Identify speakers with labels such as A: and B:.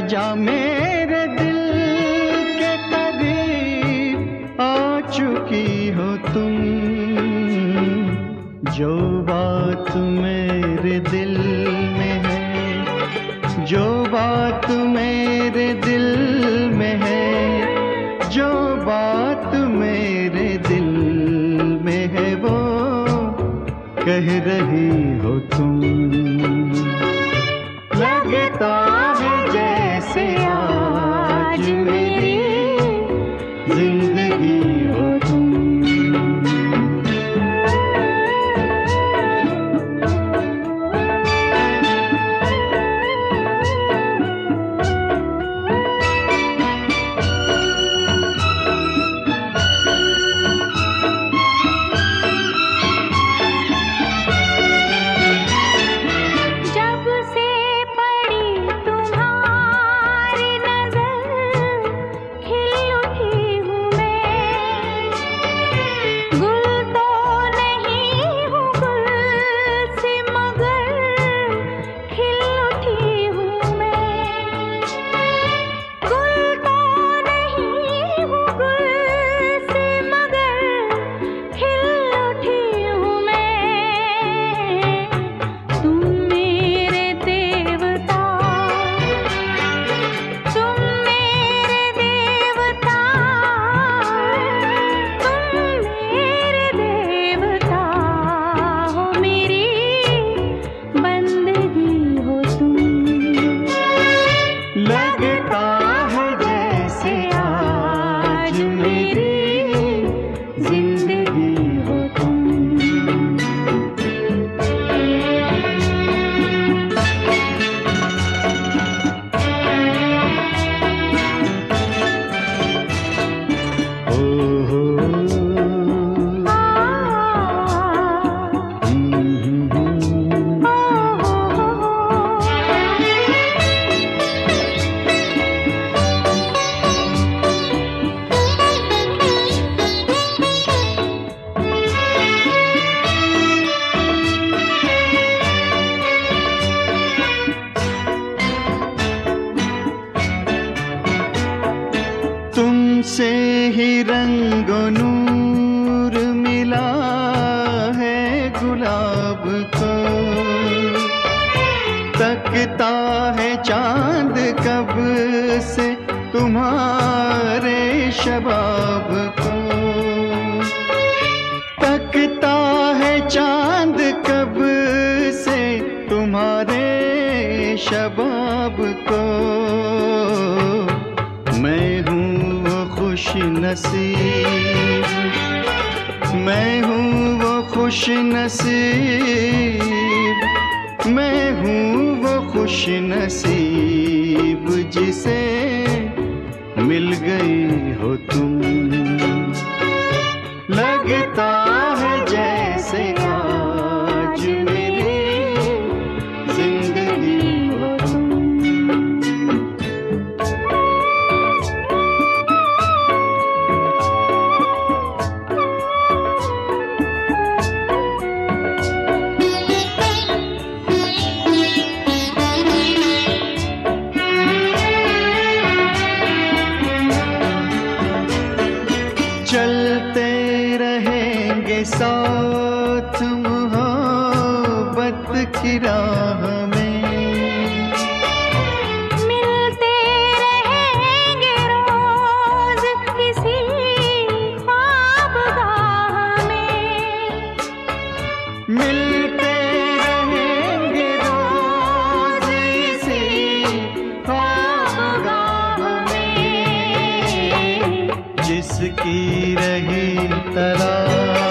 A: जा मेरे दिल के करीब आ चुकी हो तुम। जो बात मेरे दिल में है, जो बात मेरे दिल में है, जो बात मेरे दिल में है वो कह रही हो तुम। लगता है जैसे आज मेरी जिंदगी हो तुम। तुमसे ही रंगो नूर मिला है गुलाब को। तकता है चांद कब से तुम्हारे शबाब को। तकता है चांद कब से तुम्हारे शबाब को। मैं हूँ खुश नसीब, मैं हूँ वो खुश नसीब, मैं हूँ वो खुश नसीब जिसे मिल गई हो तुम। लगता है जैसे आज मेरी जिंदगी हो तुम। चलते रहेंगे साथ मोहब्बत की राह में।
B: मिलते रहेंगे रोज किसी ख्वाबगाह में।
A: मिलते रहेंगे रोज इसी ख्वाबगाह में। जिसकी रही तलाश